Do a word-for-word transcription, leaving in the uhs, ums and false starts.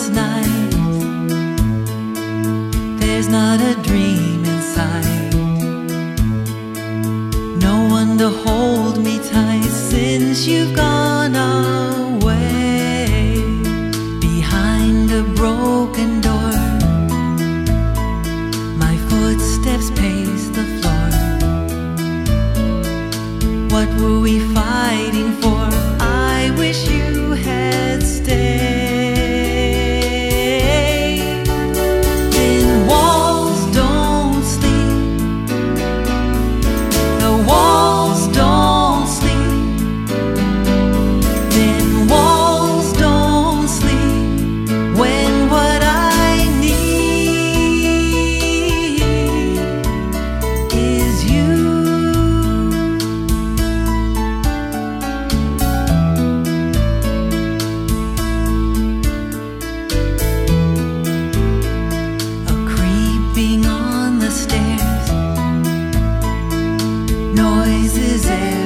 it's night. There's not a dream inside. No one to hold me tight since you've gone away. Behind a broken door, my footsteps pace the floor. What were we fighting for? I wish you had stayed. Thin walls don't sleep. The walls don't sleep. Thin walls don't sleep when what I need is you. On the stairs, noises everywhere.